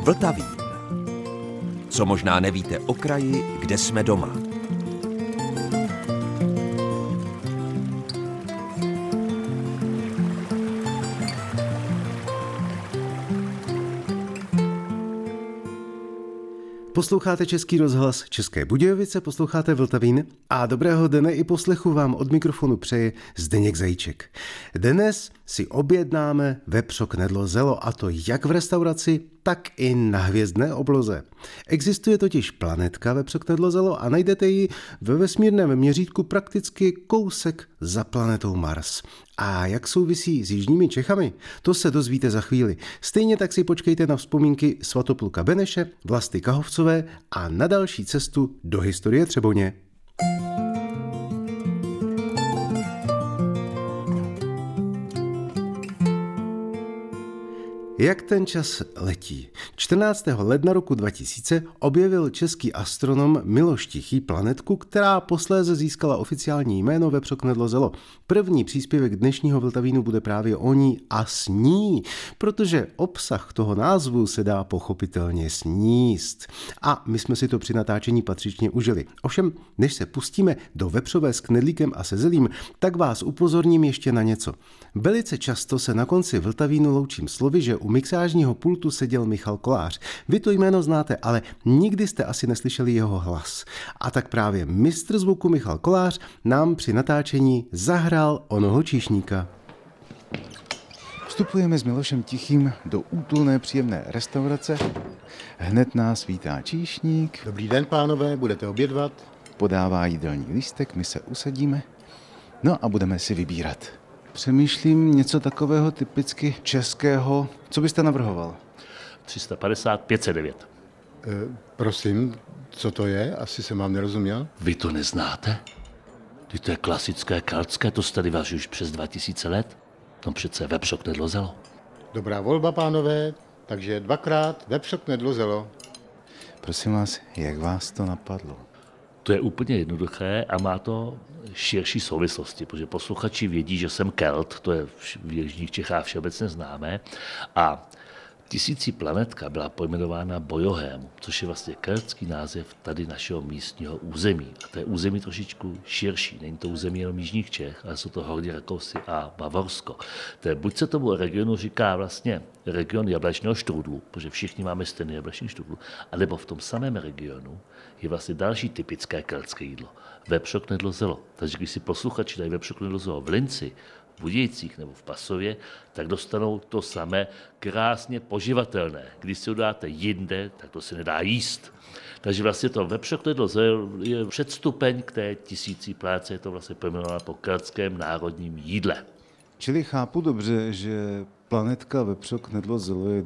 Vltavín. Co možná nevíte o kraji, kde jsme doma. Posloucháte Český rozhlas České Budějovice, posloucháte Vltavín a dobrého dne i poslechu vám od mikrofonu přeje Zdeněk Zajíček. Dnes si objednáme vepřo knedlo zelo, a to jak v restauraci, tak i na hvězdné obloze. Existuje totiž planetka vepřo knedlo zelo a najdete ji ve vesmírném měřítku prakticky kousek za planetou Mars. A jak souvisí s jižními Čechami, to se dozvíte za chvíli. Stejně tak si počkejte na vzpomínky Svatopluka Beneše, Vlasty Kahovcové a na další cestu do historie Třeboně. Jak ten čas letí? 14. ledna roku 2000 objevil český astronom Miloš Tichý planetku, která posléze získala oficiální jméno vepřo knedlo zelo. První příspěvek dnešního Vltavínu bude právě o ní a s ní, protože obsah toho názvu se dá pochopitelně sníst. A my jsme si to při natáčení patřičně užili. Ovšem, než se pustíme do vepřové s knedlíkem a se zelím, tak vás upozorním ještě na něco. Velice často se na konci Vltavínu loučím slovy, že u mixážního pultu seděl Michal Kolář. Vy to jméno znáte, ale nikdy jste asi neslyšeli jeho hlas. A tak právě mistr zvuku Michal Kolář nám při natáčení zahrál onoho číšníka. Vstupujeme s Milošem Tichým do útulné příjemné restaurace. Hned nás vítá číšník. Dobrý den, pánové, budete obědvat? Podává jídelní lístek, my se usadíme. No a budeme si vybírat. Přemýšlím něco takového typicky českého. Co byste navrhoval? 350, 509. Prosím, co to je? Asi jsem vám nerozuměl. Vy to neznáte? To je klasické keltské, to se tady vaří už přes 2000 let. Tam přece vepřo knedlo zelo. Dobrá volba, pánové, takže 2krát vepřo knedlo zelo. Prosím vás, jak vás to napadlo? To je úplně jednoduché a má to širší souvislosti, protože posluchači vědí, že jsem Kelt, to je v jižních Čechách všeobecně známé, a tisící planetka byla pojmenována Bojohem, což je vlastně keltský název tady našeho místního území. A to je území trošičku širší, není to území jenom jižních Čech, ale jsou to Horní Rakousy a Bavorsko. To je, buď se tomu regionu říká vlastně region jablečného štrůdlu, protože všichni máme stejný jablečný štrůdl, anebo v tom samém regionu je vlastně další typické keltské jídlo. Vepřo knedlo zelo. Takže když si posluchači dají vepřo knedlo zelo v Linci, v Budějcích nebo v Pasově, tak dostanou to samé krásně poživatelné. Když si ho dáte jinde, tak to se nedá jíst. Takže vlastně to vepřo knedlo zelo je předstupeň k té tisící pláce, je to vlastně pojmenováno po keltském národním jídle. Čili chápu dobře, že planetka vepřo knedlo zelo je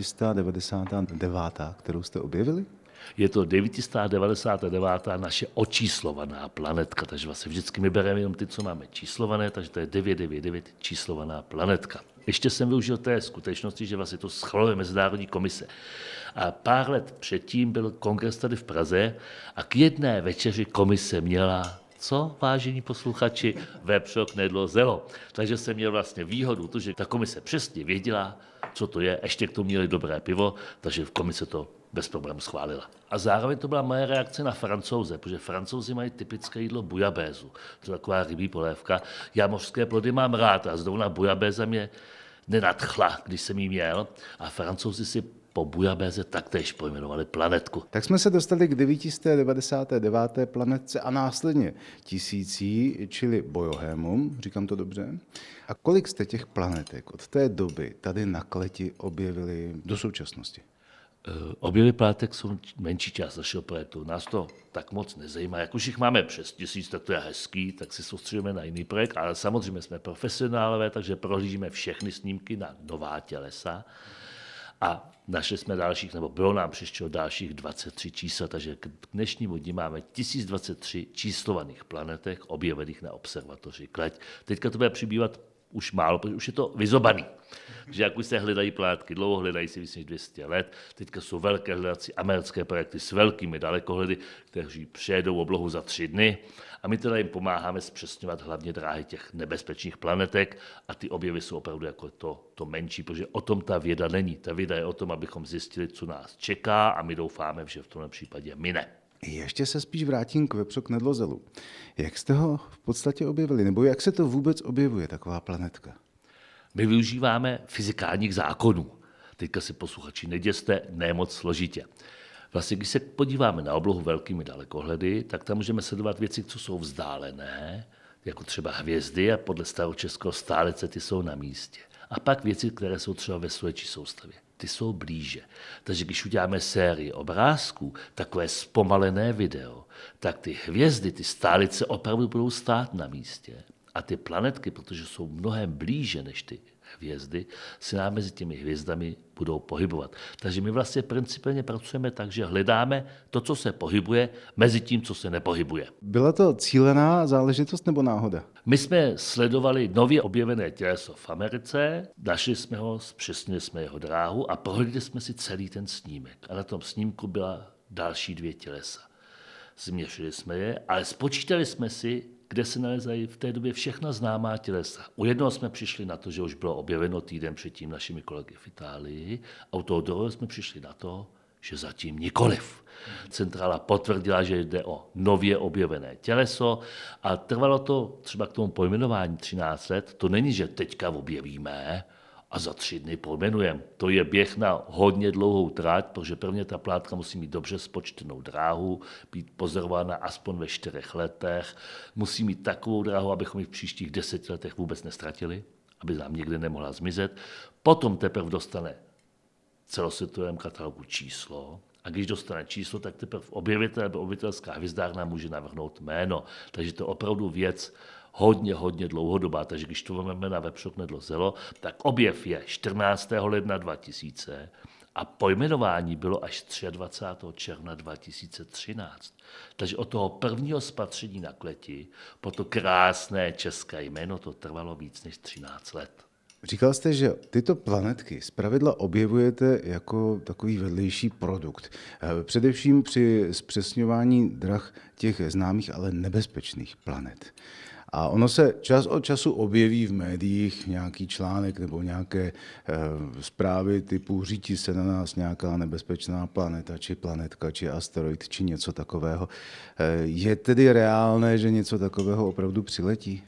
999., kterou jste objevili? Je to 999. naše očíslovaná planetka, takže vlastně vždycky my bereme jenom ty, co máme číslované, takže to je 999 číslovaná planetka. Ještě jsem využil té skutečnosti, že vlastně to schvaluje Mezinárodní komise. A pár let předtím byl kongres tady v Praze a k jedné večeři komise měla co, vážení posluchači? Vepřo knedlo zelo. Takže jsem měl vlastně výhodu, to, že ta komise přesně věděla, co to je, ještě k tomu měli dobré pivo, takže komise to bez problémů schválila. A zároveň to byla moje reakce na Francouze, protože Francouzi mají typické jídlo bujabézu. To je taková rybí polévka. Já mořské plody mám rád a zrovna bujabéza mě nenadchla, když jsem jí měl. A Francouzi si po bujabéze taktéž pojmenovali planetku. Tak jsme se dostali k 999. planetce a následně tisící, čili Bojohému, říkám to dobře. A kolik jste těch planetek od té doby tady na Kleti objevili do současnosti? Objevy planetek jsou menší část našeho projektu. Nás to tak moc nezajímá. Jak už jich máme přes 1000, tak to je hezký, tak si soustředíme na jiný projekt, ale samozřejmě jsme profesionálové, takže prohlížíme všechny snímky na nová tělesa. A našli jsme dalších, nebo bylo nám přišlo dalších 23 čísel, takže k dnešnímu dni máme 1023 číslovaných planetek objevených na observatoři Kleť. Teďka to bude přibývat už málo, protože už je to vyzobaný. Že jak už se hledají planetky, dlouho hledají si víc než 200 let, teďka jsou velké hledací americké projekty s velkými dalekohledy, kteří přejedou oblohu za 3 dny a my teda jim pomáháme zpřesňovat hlavně dráhy těch nebezpečných planetek a ty objevy jsou opravdu jako to menší, protože o tom ta věda není. Ta věda je o tom, abychom zjistili, co nás čeká a my doufáme, že v tomhle případě mine. Ještě se spíš vrátím k vepřoknedlozelu. Jak jste ho v podstatě objevili, nebo jak se to vůbec objevuje, taková planetka? My využíváme fyzikálních zákonů. Teďka si posluchači neděste, ne moc složitě. Vlastně, když se podíváme na oblohu velkými dalekohledy, tak tam můžeme sledovat věci, co jsou vzdálené, jako třeba hvězdy a podle staročeského stálece ty jsou na místě. A pak věci, které jsou třeba ve sluneční soustavě. Ty jsou blíže. Takže když uděláme sérii obrázků, takové zpomalené video, tak ty hvězdy, ty stálice opravdu budou stát na místě. A ty planetky, protože jsou mnohem blíže než ty hvězdy, se nám mezi těmi hvězdami budou pohybovat. Takže my vlastně principálně pracujeme tak, že hledáme to, co se pohybuje, mezi tím, co se nepohybuje. Byla to cílená záležitost nebo náhoda? My jsme sledovali nově objevené těleso v Americe, našli jsme ho, zpřesnili jsme jeho dráhu a prohlédli jsme si celý ten snímek. A na tom snímku byla další 2 tělesa. Změřili jsme je, ale spočítali jsme si, kde se nalezají v té době všechna známá tělesa. U jednoho jsme přišli na to, že už bylo objeveno týden předtím našimi kolegy v Itálii, a u toho druhého jsme přišli na to, že zatím nikoliv. Centrála potvrdila, že jde o nově objevené těleso a trvalo to třeba k tomu pojmenování 13 let. To není, že teďka objevíme a za 3 dny pojmenujeme. To je běh na hodně dlouhou trať, protože prvně ta plátka musí mít dobře spočtenou dráhu, být pozorována aspoň ve 4 letech, musí mít takovou dráhu, abychom ji v příštích 10 letech vůbec nestratili, aby nám někde nemohla zmizet. Potom teprve dostane v celosvětovém katalogu číslo a když dostane číslo, tak teprve objevitel nebo objevitelská hvězdárna může navrhnout jméno. Takže to je opravdu věc hodně dlouhodobá. Takže když to máme na vepřoknedlozelo, tak objev je 14. ledna 2000 a pojmenování bylo až 23. června 2013. Takže od toho prvního spatření na kleti po to krásné české jméno to trvalo víc než 13 let. Říkal jste, že tyto planetky zpravidla objevujete jako takový vedlejší produkt. Především při zpřesňování drah těch známých, ale nebezpečných planet. A ono se čas od času objeví v médiích nějaký článek nebo nějaké zprávy typu řítí se na nás nějaká nebezpečná planeta, či planetka, či asteroid, či něco takového. Je tedy reálné, že něco takového opravdu přiletí?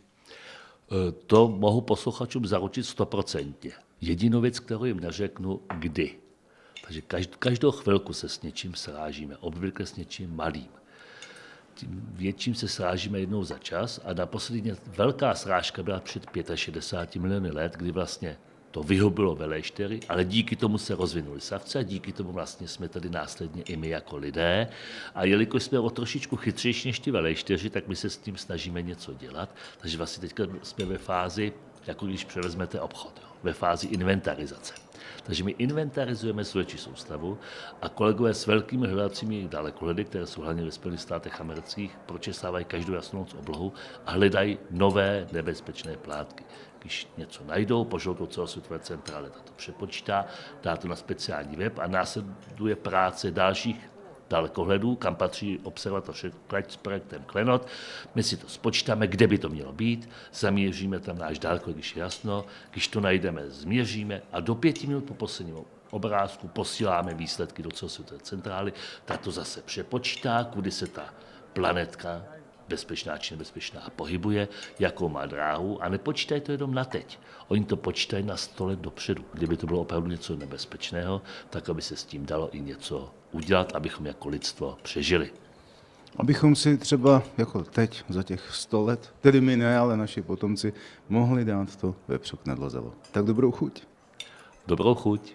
To mohu posluchačům zaručit 100%. Jedinou věc, kterou jim neřeknu, kdy. Takže každou chvilku se s něčím srážíme, obvykle s něčím malým. Tím větším se srážíme jednou za čas a naposledy velká srážka byla před 65 miliony let, kdy vlastně to vyhubilo velejštěry, ale díky tomu se rozvinuli savce a díky tomu vlastně jsme tady následně i my jako lidé. A jelikož jsme o trošičku chytřejší než ty velejštěři, tak my se s tím snažíme něco dělat. Takže vlastně teďka jsme ve fázi, jako když převezmete obchod, ve fázi inventarizace. Takže my inventarizujeme sluneční soustavu a kolegové s velkými hledacími dalekohledy, které jsou hlavně ve Spojených státech amerických, pročesávají každou jasnou noc oblohu a hledají nové nebezpečné plátky. Když něco najdou, pošlou to celosvětové centrále, ta to přepočítá, dá to na speciální web a následuje práce dalších dalekohledů, kam patří observatoř s projektem Klenot. My si to spočítáme, kde by to mělo být, zaměříme tam náš dálko, když je jasno, když to najdeme, změříme a do 5 minut po posledním obrázku posíláme výsledky do celosvětové centrály, ta to zase přepočítá, kudy se ta planetka bezpečná či nebezpečná pohybuje, jakou má dráhu a nepočítají to jenom na teď. Oni to počítají na 100 let dopředu. Kdyby to bylo opravdu něco nebezpečného, tak aby se s tím dalo i něco udělat, abychom jako lidstvo přežili. Abychom si třeba jako teď za těch 100 let, tedy my ne, ale naši potomci, mohli dát to vepřoknedlozelo. Tak dobrou chuť. Dobrou chuť.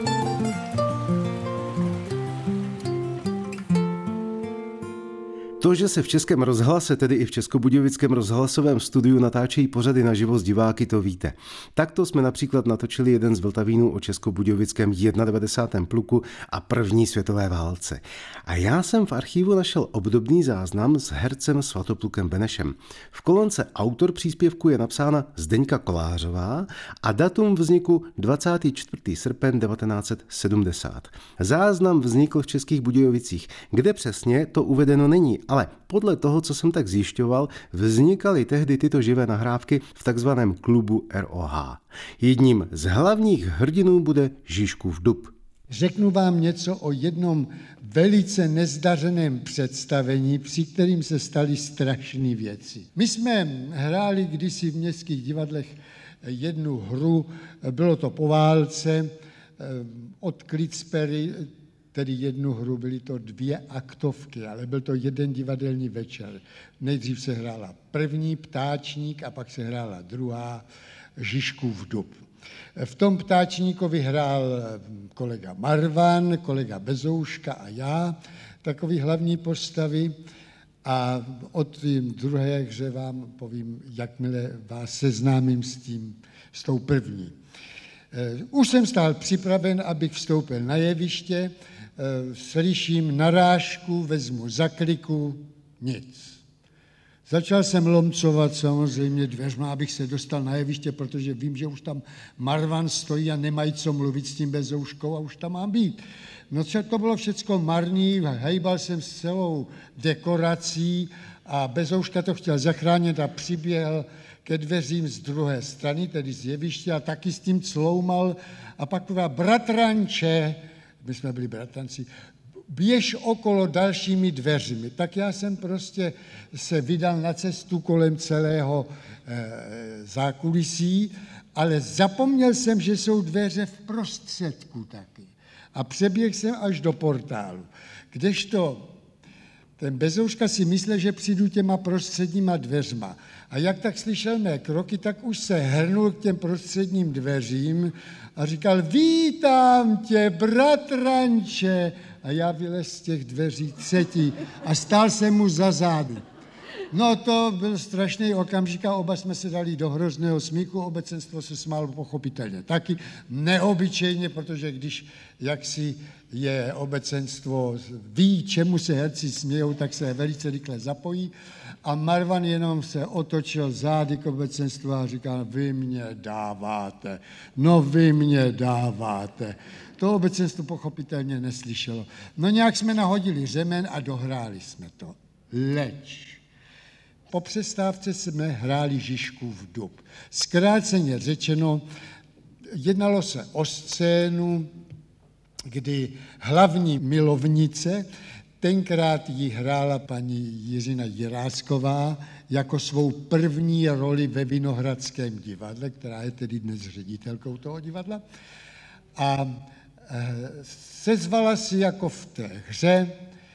To, To, že se v Českém rozhlase, tedy i v Českobudějovickém rozhlasovém studiu natáčejí pořady naživo s diváky, to víte. Takto jsme například natočili jeden z Vltavínů o Českobudějovickém 91. pluku a první světové válce. A já jsem v archivu našel obdobný záznam s hercem Svatoplukem Benešem. V kolonce autor příspěvku je napsána Zdeňka Kolářová a datum vzniku 24. srpen 1970. Záznam vznikl v Českých Budějovicích, kde přesně to uvedeno není, ale podle toho, co jsem tak zjišťoval, vznikaly tehdy tyto živé nahrávky v takzvaném klubu ROH. Jedním z hlavních hrdinů bude Žižkův dub. Řeknu vám něco o jednom velice nezdařeném představení, při kterým se staly strašné věci. My jsme hráli kdysi v městských divadlech jednu hru, bylo to po válce, od Klitspery, tedy jednu hru, byly to 2 aktovky, ale byl to jeden divadelní večer. Nejdřív se hrála první Ptáčník a pak se hrála druhá Žižkův dub. V tom Ptáčníkovi hrál kolega Marvan, kolega Bezouška a já, takový hlavní postavy. A o té druhé hře vám povím, jakmile vás seznámím s tou první. Už jsem stál připraven, abych vstoupil na jeviště, slyším narážku, vezmu zakliku, nic. Začal jsem lomcovat samozřejmě dveřma, abych se dostal na jeviště, protože vím, že už tam Marvan stojí a nemají co mluvit s tím Bezouškou a už tam mám být. No to bylo všecko marný, hejbal jsem s celou dekorací a Bezouška to chtěl zachránit a přiběhl ke dveřím z druhé strany, tedy z jeviště, a taky s tím cloumal a pak povedal: bratranče, my jsme byli bratranci, běž okolo dalšími dveřmi. Tak já jsem prostě se vydal na cestu kolem celého zákulisí, ale zapomněl jsem, že jsou dveře v prostředku taky. A přeběhl jsem až do portálu. Kdežto ten Bezouška si myslel, že přijdu těma prostředníma dveřma. A jak tak slyšel mé kroky, tak už se hrnul k těm prostředním dveřím a říkal: vítám tě, bratranče. A já vylez z těch dveří třetí a stál jsem mu za zády. No to byl strašný okamžik a oba jsme se dali do hrozného smíchu, obecenstvo se smálo pochopitelně taky, neobyčejně, protože když jaksi je obecenstvo, ví, čemu se herci smějou, tak se velice rychle zapojí a Marvan jenom se otočil zády k obecenstvu a říkal: vy mě dáváte, no vy mě dáváte. To obecenstvo pochopitelně neslyšelo. No nějak jsme nahodili řemen a dohráli jsme to. Leč po přestávce jsme hráli Žižkův dub. Zkráceně řečeno, jednalo se o scénu, kdy hlavní milovnice, tenkrát ji hrála paní Jiřina Jirásková jako svou první roli ve Vinohradském divadle, která je tedy dnes ředitelkou toho divadla, a sezvala si jako v té hře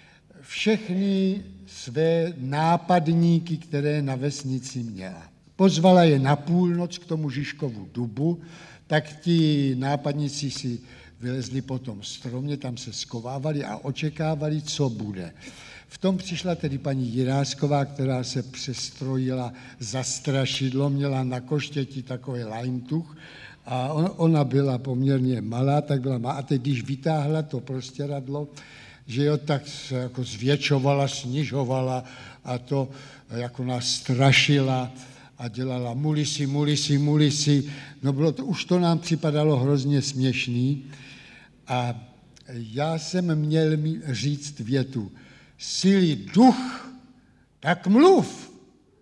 všechny své nápadníky, které na vesnici měla. Pozvala je na půlnoc k tomu Žižkovu dubu, tak ti nápadníci si vylezli po tom stromě, tam se skovávali a očekávali, co bude. V tom přišla tedy paní Jirásková, která se přestrojila za strašidlo, měla na koštěti takový lajntuch a ona byla poměrně malá, tak byla malá. A teď, když vytáhla to prostěradlo, že jo, tak se jako zvětšovala, snižovala a to jako nás strašila a dělala mulisi, mulisi, mulisi. No bylo to, už to nám připadalo hrozně směšný a já jsem měl říct větu: sílí duch, tak mluv.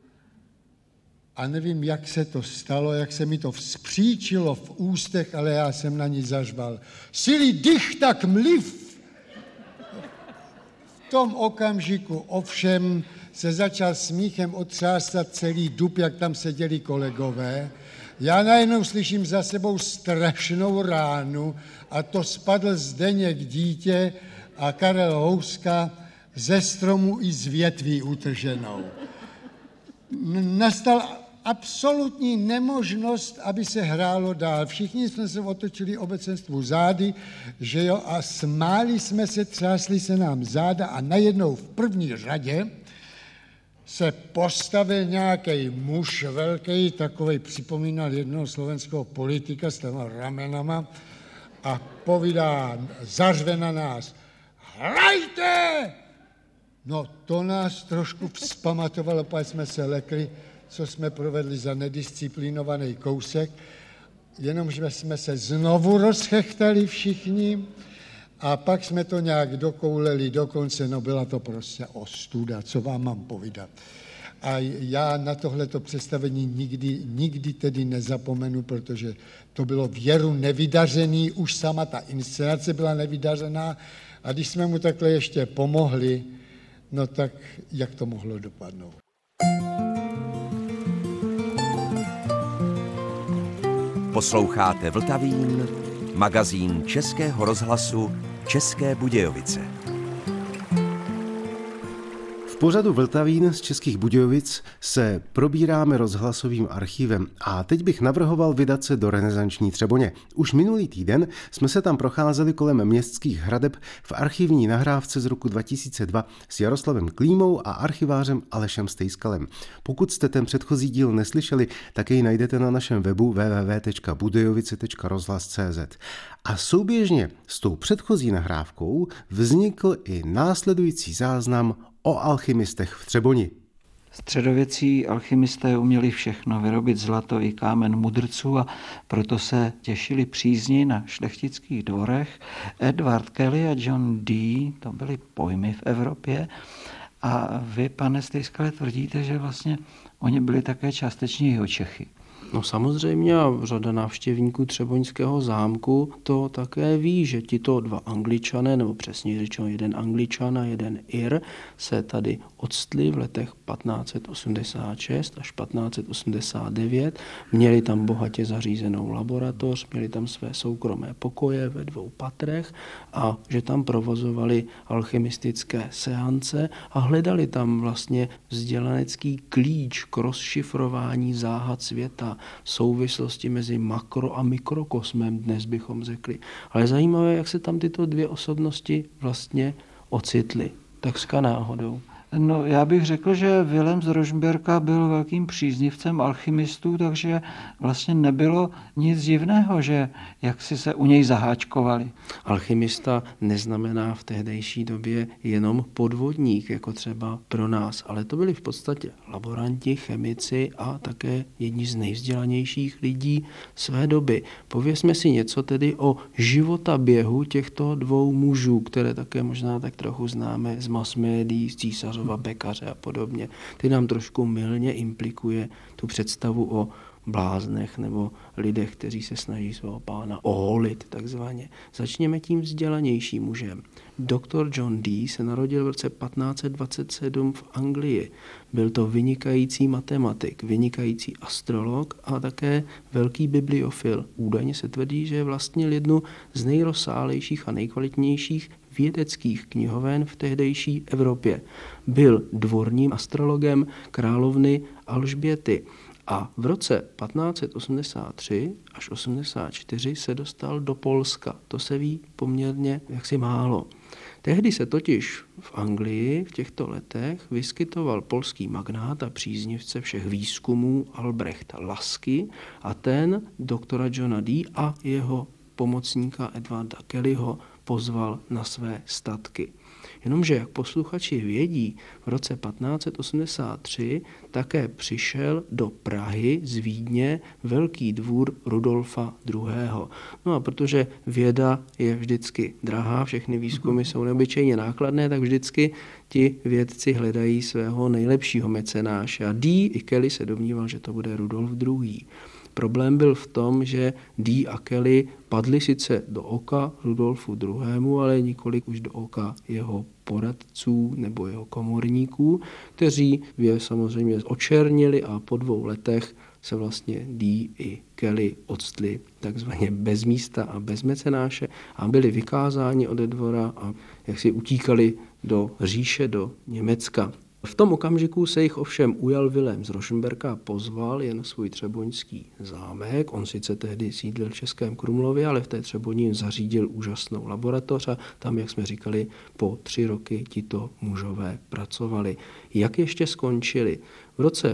A nevím, jak se to stalo, jak se mi to vzpříčilo v ústech, ale já jsem na ní zařval: sílí dych, tak mluv. V tom okamžiku ovšem se začal smíchem otřásat celý dub, jak tam seděli kolegové. Já najednou slyším za sebou strašnou ránu a to spadl Zdeněk Dítě a Karel Houska ze stromu i z větví utrženou. Nastal absolutní nemožnost, aby se hrálo dál. Všichni jsme se otočili obecenstvu zády, že jo, a smáli jsme se, třásli se nám záda a najednou v první řadě se postavil nějaký muž velký, takovej připomínal jednoho slovenského politika s těma ramenama a povídá, zařve na nás, hrajte! No to nás trošku vzpamatovalo, pak jsme se lekli, co jsme provedli za nedisciplinovaný kousek, jenomže jsme se znovu rozchechtali všichni a pak jsme to nějak dokouleli do konce, no byla to prostě ostuda, co vám mám povídat. A já na tohleto představení nikdy tedy nezapomenu, protože to bylo věru nevydařený, už sama ta inscenace byla nevydařená a když jsme mu takhle ještě pomohli, no tak jak to mohlo dopadnout? Posloucháte Vltavín, magazín Českého rozhlasu České Budějovice. V pořadu Vltavín z Českých Budějovic se probíráme rozhlasovým archivem a teď bych navrhoval vydat se do renesanční Třeboně. Už minulý týden jsme se tam procházeli kolem městských hradeb v archivní nahrávce z roku 2002 s Jaroslavem Klímou a archivářem Alešem Stejskalem. Pokud jste ten předchozí díl neslyšeli, tak jej najdete na našem webu www.budějovice.rozhlas.cz. A souběžně s tou předchozí nahrávkou vznikl i následující záznam o alchymistech v Třeboni. Středověcí alchymisté uměli všechno, vyrobit zlato i kámen mudrců a proto se těšili přízni na šlechtických dvorech. Edward Kelly a John Dee, to byly pojmy v Evropě. A vy, pane Stejskale, tvrdíte, že vlastně oni byli také částečně Jihočechy. No samozřejmě a řada návštěvníků Třeboňského zámku to také ví, že tito dva Angličané, nebo přesně řečeno jeden Angličan a jeden Ir, se tady odstli v letech 1586 až 1589. Měli tam bohatě zařízenou laboratoř, měli tam své soukromé pokoje ve 2 patrech a že tam provozovali alchymistické seance a hledali tam vlastně vzdělanecký klíč k rozšifrování záhad světa, souvislosti mezi makro- a mikrokosmem, dnes bychom řekli. Ale zajímavé, jak se tam tyto dvě osobnosti vlastně ocitly. Takřka náhodou. No, já bych řekl, že Vilém z Rožmberka byl velkým příznivcem alchymistů, takže vlastně nebylo nic divného, že jak si se u něj zaháčkovali. Alchymista neznamená v tehdejší době jenom podvodník, jako třeba pro nás, ale to byli v podstatě laboranti, chemici a také jedni z nejvzdělanějších lidí své doby. Povězme si něco tedy o životaběhu těchto dvou mužů, které také možná tak trochu známe z mass médií, z Císařova pekaře a podobně. Ty nám trošku mylně implikuje tu představu o bláznech nebo lidech, kteří se snaží svého pána oholit, takzvaně. Začněme tím vzdělanějším mužem. Dr. John Dee se narodil v roce 1527 v Anglii. Byl to vynikající matematik, vynikající astrolog a také velký bibliofil. Údajně se tvrdí, že vlastnil jednu z nejrozsálejších a nejkvalitnějších vědeckých knihoven v tehdejší Evropě. Byl dvorním astrologem královny Alžběty a v roce 1583 až 84 se dostal do Polska. To se ví poměrně jaksi málo. Tehdy se totiž v Anglii v těchto letech vyskytoval polský magnát a příznivce všech výzkumů Albrecht Lasky a ten doktora Johna Dee a jeho pomocníka Edwarda Kellyho pozval na své statky. Jenomže, jak posluchači vědí, v roce 1583 také přišel do Prahy z Vídně velký dvůr Rudolfa II. No a protože věda je vždycky drahá, všechny výzkumy jsou neobyčejně nákladné, tak vždycky ti vědci hledají svého nejlepšího mecenáše. A Dee i Kelly se domníval, že to bude Rudolf II. Problém byl v tom, že Dee a Kelly padli sice do oka Rudolfu II., ale nikoli už do oka jeho poradců nebo jeho komorníků, kteří je samozřejmě očernili a po 2 letech se vlastně Dee i Kelly odstli takzvaně bez místa a bez mecenáše a byli vykázáni ode dvora a jak si utíkali do říše, do Německa. V tom okamžiku se jich ovšem ujal Vilém z Rožmberka a pozval je na svůj třeboňský zámek. On sice tehdy sídlil v Českém Krumlově, ale v té Třeboni jim zařídil úžasnou laboratoř a tam, jak jsme říkali, po 3 roky tito mužové pracovali. Jak ještě skončili? V roce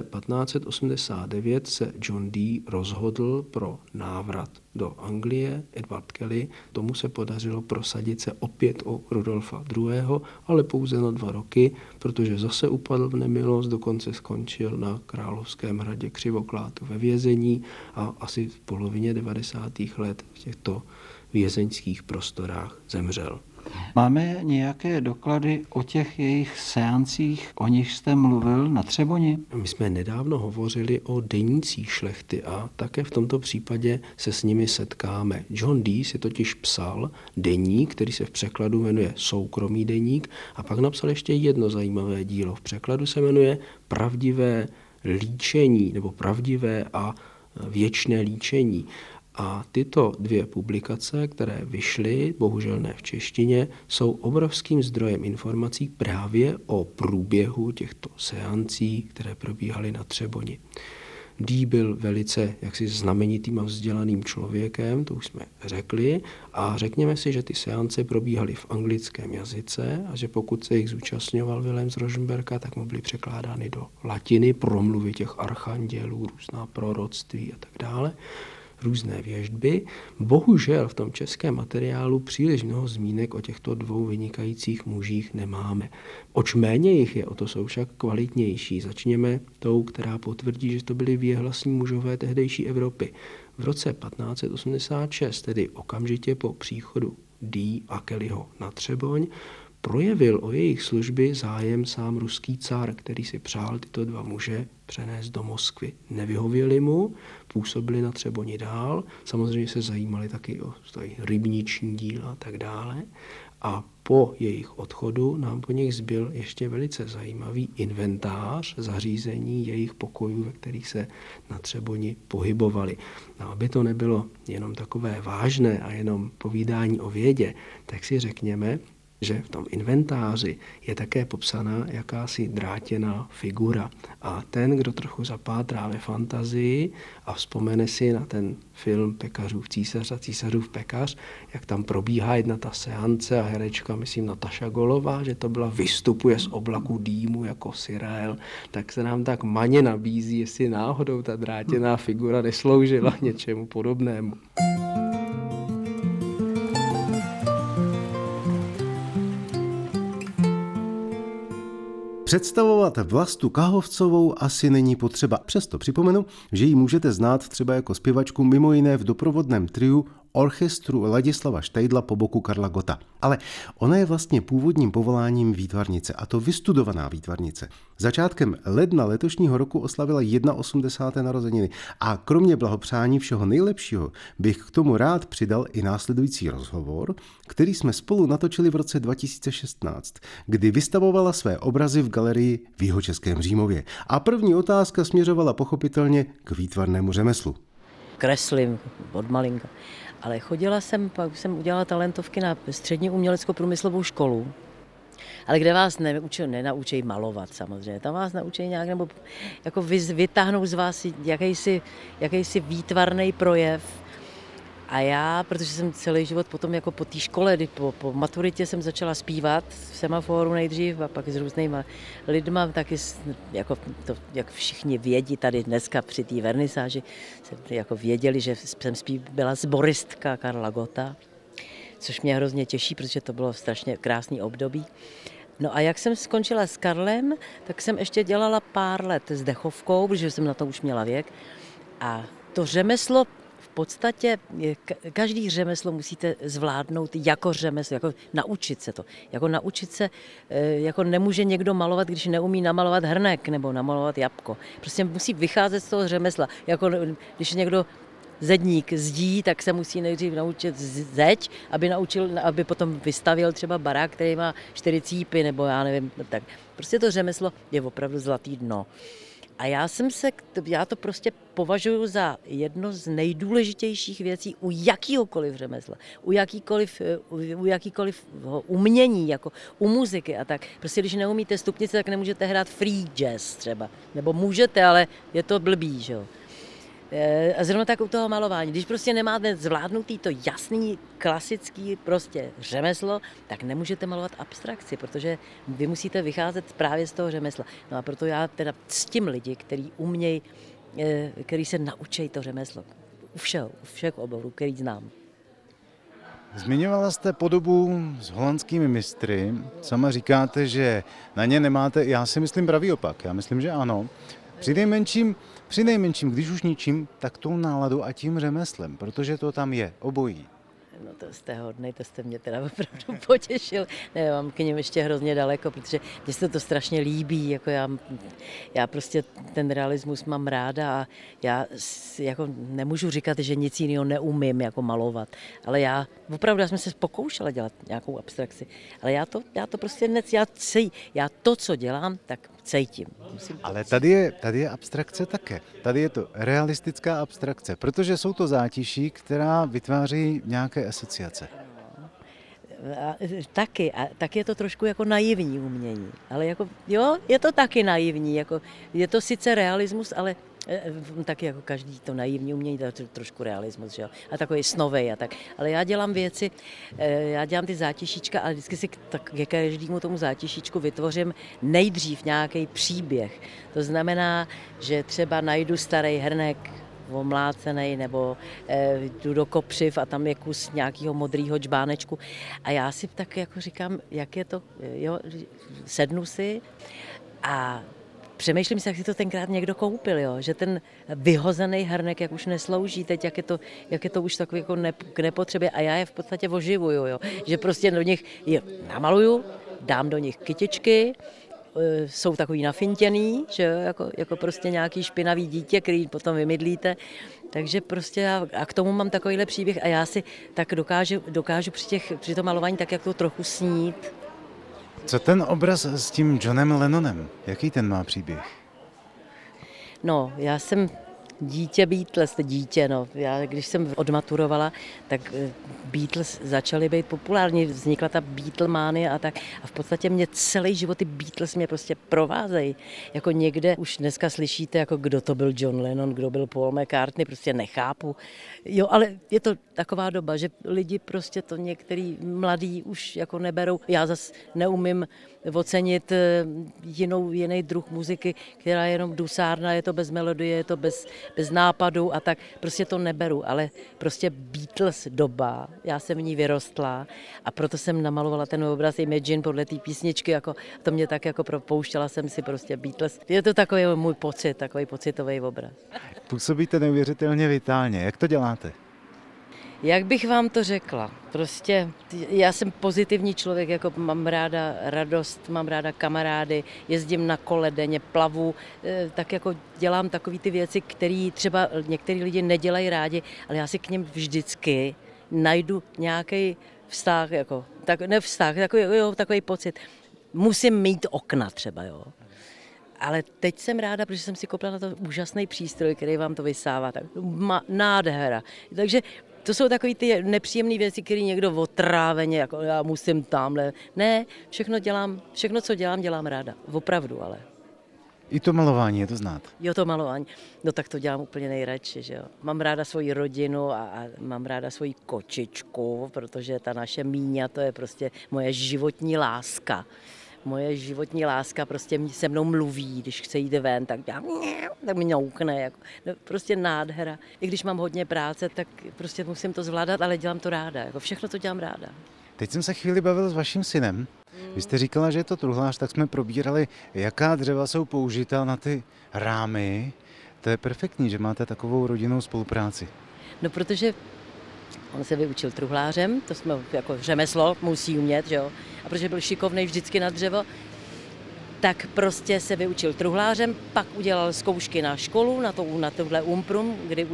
1589 se John Dee rozhodl pro návrat do Anglie. Edward Kelly, tomu se podařilo prosadit se opět o Rudolfa II., ale pouze na 2 roky, protože zase upadl v nemilost, dokonce skončil na Královském hradě Křivoklátu ve vězení a asi v polovině 90. let v těchto vězeňských prostorách zemřel. Máme nějaké doklady o těch jejich seancích, o nich jste mluvil na Třeboni? My jsme nedávno hovořili o denících šlechty a také v tomto případě se s nimi setkáme. John Dee si totiž psal deník, který se v překladu jmenuje Soukromý deník, a pak napsal ještě jedno zajímavé dílo. V překladu se jmenuje Pravdivé líčení nebo Pravdivé a věčné líčení. A tyto 2 publikace, které vyšly, bohužel ne v češtině, jsou obrovským zdrojem informací právě o průběhu těchto seancí, které probíhaly na Třeboni. Dee byl velice jaksi znamenitým a vzdělaným člověkem, to už jsme řekli, a řekněme si, že ty seance probíhaly v anglickém jazyce a že pokud se jich zúčastňoval Vilém z Rožmberka, tak mu byly překládány do latiny promluvy těch archandělů, různá proroctví a tak dále, různé věštby. Bohužel v tom českém materiálu příliš mnoho zmínek o těchto 2 vynikajících mužích nemáme. Oč méně jich je, o to jsou však kvalitnější. Začněme tou, která potvrdí, že to byli věhlasní mužové tehdejší Evropy. V roce 1586, tedy okamžitě po příchodu Dee a Kellyho na Třeboň, projevil o jejich služby zájem sám ruský car, který si přál tyto 2 muže přenést do Moskvy. Nevyhověli mu, působili na Třeboni dál, samozřejmě se zajímali taky o rybniční díla a tak dále. A po jejich odchodu nám po nich zbyl ještě velice zajímavý inventář zařízení jejich pokojů, ve kterých se na Třeboni pohybovali. No, aby to nebylo jenom takové vážné a jenom povídání o vědě, tak si řekněme, že v tom inventáři je také popsaná jakási drátěná figura. A ten, kdo trochu zapátrá ve fantazii a vzpomene si na ten film Pekařův císař a císařův pekař, jak tam probíhá jedna ta seance a herečka, myslím Nataša Golová, že to byla vystupuje z oblaku dýmu jako Sirél, tak se nám tak maně nabízí, jestli náhodou ta drátěná figura nesloužila něčemu podobnému. Představovat Vlastu Kahovcovou asi není potřeba. Přesto připomenu, že ji můžete znát třeba jako zpěvačku mimo jiné v doprovodném triu orchestru Ladislava Štejdla po boku Karla Gotta. Ale ona je vlastně původním povoláním výtvarnice, a to vystudovaná výtvarnice. Začátkem ledna letošního roku oslavila 81. narozeniny a kromě blahopřání všeho nejlepšího bych k tomu rád přidal i následující rozhovor, který jsme spolu natočili v roce 2016, kdy vystavovala své obrazy v galerii v Jihočeském Římově. A první otázka směřovala pochopitelně k výtvarnému řemeslu. Kreslím od malinka. Ale pak jsem udělala talentovky na střední umělecko-průmyslovou školu, ale kde vás nenaučí malovat samozřejmě. Tam vás naučí nějak, nebo jako vytáhnou z vás jakýsi výtvarný projev. A já, protože jsem celý život potom jako po té škole, po maturitě jsem začala zpívat v Semaforu nejdřív a pak s různýma lidma, taky jako to, jak všichni vědí tady dneska při té vernisáži, jako věděli, že byla sboristka Karla Gotta, což mě hrozně těší, protože to bylo strašně krásný období. No a jak jsem skončila s Karlem, tak jsem ještě dělala pár let s dechovkou, protože jsem na to už měla věk. A to řemeslo, v podstatě každý řemeslo musíte zvládnout jako řemeslo, jako naučit se to. Jako naučit se, jako nemůže někdo malovat, když neumí namalovat hrnek nebo namalovat jabko. Prostě musí vycházet z toho řemesla. Jako když někdo zedník zdí, tak se musí nejdřív naučit zeď, aby potom vystavil třeba barák, který má 4 cípy, nebo já nevím, tak. Prostě to řemeslo je opravdu zlatý dno. A já to prostě považuji za jedno z nejdůležitějších věcí u jakýhokoliv řemesla, u jakýkoliv umění, jako u muziky a tak. Prostě když neumíte stupnice, tak nemůžete hrát free jazz třeba. Nebo můžete, ale je to blbý, že jo. A zrovna tak u toho malování. Když prostě nemáte zvládnutý to jasný, klasický prostě řemeslo, tak nemůžete malovat abstrakci, protože vy musíte vycházet právě z toho řemesla. No a proto já teda ctím lidi, který se naučí to řemeslo. U všech oborů, který znám. Zmiňovala jste podobu s holandskými mistry. Sama říkáte, že na ně nemáte, já si myslím pravý opak. Já myslím, že ano. Přinejmenším, když už ničím, tak tou náladou a tím řemeslem, protože to tam je, obojí. No to jste hodnej, to jste mě teda opravdu potěšil. Ne, mám k něm ještě hrozně daleko, protože mně se to strašně líbí. Jako já prostě ten realismus mám ráda a já jako nemůžu říkat, že nic jiného neumím jako malovat. Ale já jsem se pokoušela dělat nějakou abstrakci. Ale já to prostě já to, co dělám, tak cítím. Ale tady je abstrakce také. Tady je to realistická abstrakce, protože jsou to zátiší, která vytváří nějaké asociace. Taky. A tak je to trošku jako naivní umění. Ale jako, jo, je to taky naivní. Jako, je to sice realismus, ale taky jako každý to naivní umění, to je trošku realismus, že jo? A takový snovej a tak. Ale já dělám věci, já dělám ty zátišíčka a vždycky si ke každému tomu zátišíčku vytvořím nejdřív nějaký příběh. To znamená, že třeba najdu starý hrnek, omlácenej, nebo jdu do kopřiv a tam je kus nějakého modrýho džbánečku. A já si tak jako říkám, jak je to, jo, sednu si a přemýšlím si, jak si to tenkrát někdo koupil, jo? Že ten vyhozený hrnek, jak už neslouží teď, jak je to už takový jako k nepotřebě a já je v podstatě oživuju, jo? Že prostě do nich je namaluju, dám do nich kytičky, jsou takový nafintěný, že jako prostě nějaký špinavý dítě, který potom vymydlíte, takže prostě a k tomu mám takovýhle příběh a já si tak dokážu při tom malování tak jak to trochu snít. Co ten obraz s tím Johnem Lennonem? Jaký ten má příběh? No, já jsem Beatles, no. Já, když jsem odmaturovala, tak Beatles začaly být populární, vznikla ta Beatlemania a tak. A v podstatě mě celý život ty Beatles mě prostě provázejí. Jako někde už dneska slyšíte, jako kdo to byl John Lennon, kdo byl Paul McCartney, prostě nechápu. Jo, ale je to taková doba, že lidi prostě to některý mladí už jako neberou. Já zas neumím ocenit jiný druh muziky, která je jenom dusárna, je to bez melodie, je to bez nápadu a tak. Prostě to neberu, ale prostě Beatles doba, já jsem v ní vyrostla a proto jsem namalovala ten obraz Imagine podle té písničky, jako to mě tak jako propouštěla jsem si prostě Beatles. Je to takový můj pocit, takový pocitový obraz. Působíte neuvěřitelně vitálně. Jak to děláte? Jak bych vám to řekla? Prostě já jsem pozitivní člověk, jako mám ráda radost, mám ráda kamarády, jezdím na kole denně, plavu, tak jako dělám takové ty věci, které třeba některý lidi nedělají rádi, ale já si k něm vždycky najdu nějaký vztah, jako, takový pocit. Musím mít okna třeba, jo. Ale teď jsem ráda, protože jsem si koupila na to úžasný přístroj, který vám to vysává. Tak nádhera. Takže to jsou takové ty nepříjemné věci, které někdo otráveně, jako já musím tamhle. Ne, všechno, co dělám ráda. Opravdu, ale. I to malování, je to znát. Jo, to malování. No tak to dělám úplně nejradši, že jo. Mám ráda svoji rodinu a mám ráda svoji kočičku, protože ta naše Míňa, to je prostě moje životní láska. Moje životní láska prostě se mnou mluví, když chce jít ven, tak mi ňoukne. Jako, no, prostě nádhera. I když mám hodně práce, tak prostě musím to zvládat, ale dělám to ráda. Jako všechno to dělám ráda. Teď jsem se chvíli bavil s vaším synem. Vy jste říkala, že je to truhlář, tak jsme probírali, jaká dřeva jsou použita na ty rámy. To je perfektní, že máte takovou rodinnou spolupráci. No, protože on se vyučil truhlářem, to jsme jako řemeslo, musí umět, že jo. A protože byl šikovnej vždycky na dřevo, tak prostě se vyučil truhlářem, pak udělal zkoušky na školu, na tohle Umprum, kdy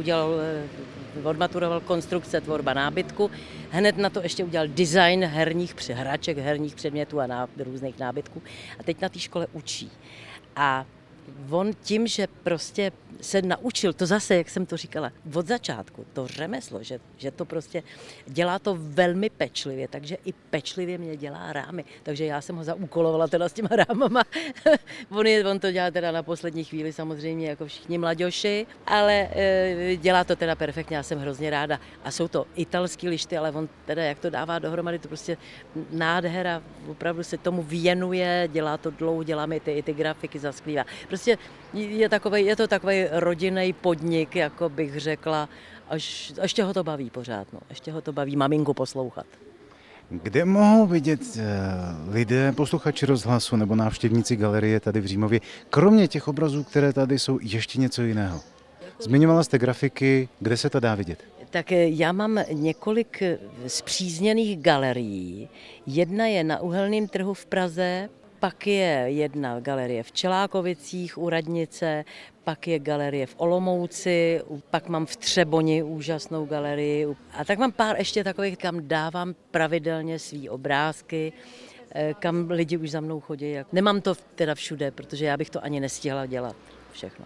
odmaturoval konstrukce, tvorba nábytku. Hned na to ještě udělal design hraček, herních předmětů a různých nábytků. A teď na té škole učí. A on tím, že prostě se naučil, to zase, jak jsem to říkala, od začátku, to řemeslo, že to prostě dělá to velmi pečlivě, takže i pečlivě mě dělá rámy. Takže já jsem ho zaúkolovala teda s těma rámama. on to dělá teda na poslední chvíli samozřejmě, jako všichni mladěši, ale dělá to teda perfektně, já jsem hrozně ráda. A jsou to italský lišty, ale on teda, jak to dává dohromady, to prostě nádhera, opravdu se tomu věnuje, dělá to dlouho, dělá mi ty grafiky, zasklívá. Prostě je to takový rodinný podnik, jako bych řekla, až ještě ho to baví pořád, no. Ještě ho to baví maminku poslouchat. Kde mohou vidět lidé, posluchači rozhlasu nebo návštěvníci galerie tady v Římově, kromě těch obrazů, které tady jsou, ještě něco jiného? Zmiňovala jste grafiky, kde se to dá vidět? Tak já mám několik spřízněných galerií. Jedna je na Uhelném trhu v Praze, pak je jedna galerie v Čelákovicích u Radnice, pak je galerie v Olomouci, pak mám v Třeboni úžasnou galerii. A tak mám pár ještě takových, kam dávám pravidelně svý obrázky, kam lidi už za mnou chodí. Nemám to teda všude, protože já bych to ani nestihla dělat všechno.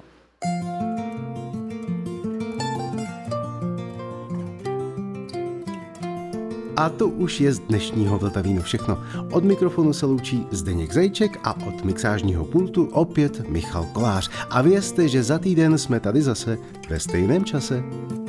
A to už je z dnešního Vltavínu všechno. Od mikrofonu se loučí Zdeněk Zajíček a od mixážního pultu opět Michal Kolář. A vězte, že za týden jsme tady zase ve stejném čase.